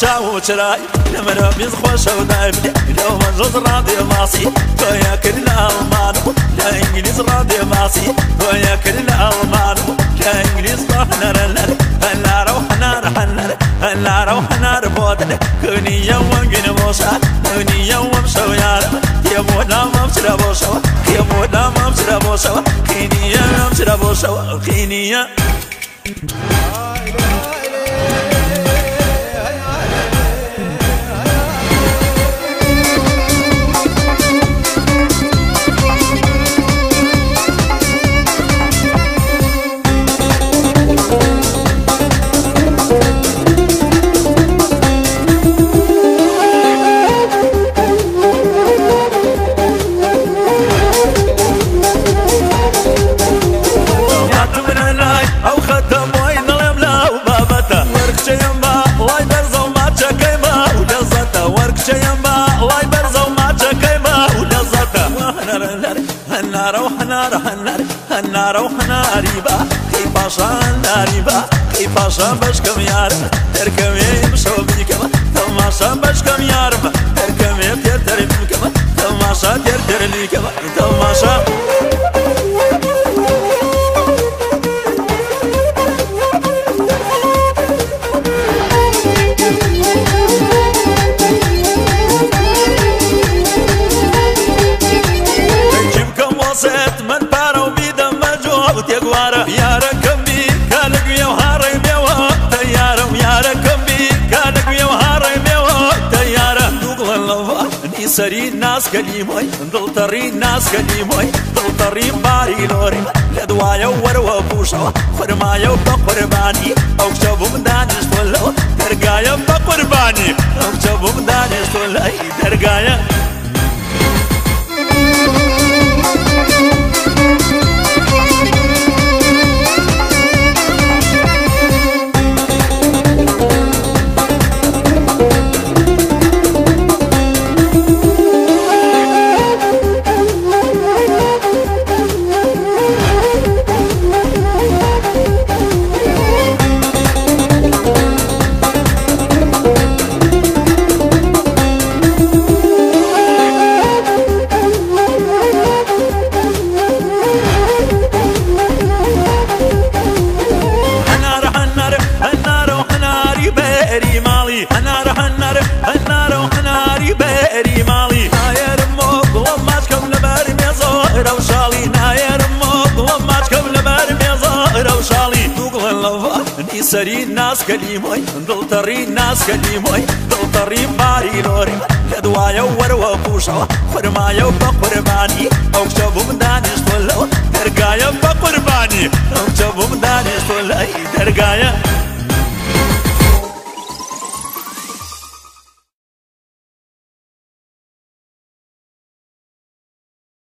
چاو چرای لمرا بیز خوش و دایم لو مجز راضي ماسي تو يا كل الألمان لا إنجليز راضي ماسي تو يا كل الألمان لا إنجليز هلا روح نار بودن كوني يوم جن موسى كوني يوم سويار يا مولا ممسر بوسوا يا مولا ممسر بوسوا كيني يا ممسر بوسوا كيني يا النار وحناريبا كي باشا ناريبا كي باشا بشكم يارم تركم يمشو بيكما تماشا بشكم يارم تركم يبتر بيكما تماشا تردر ليكما تماشا سري ناس كليموي ضل طري ناس كليموي ضل طري باري لوري لدوايا وروا بوشوا خرمايا وبقرباني او شبو مدانش طلعوا درقايا بقرباني او شبو مدانش طلعوا درقايا سري ناس كليموي ضل طري ناس كليموي ضل طري باري لوري لدوايا وروا بوشوا خرمايا وبقرباني او شبو مدانش طلعوا درقايا بقرباني او شبو مدانش طلعوا درقايا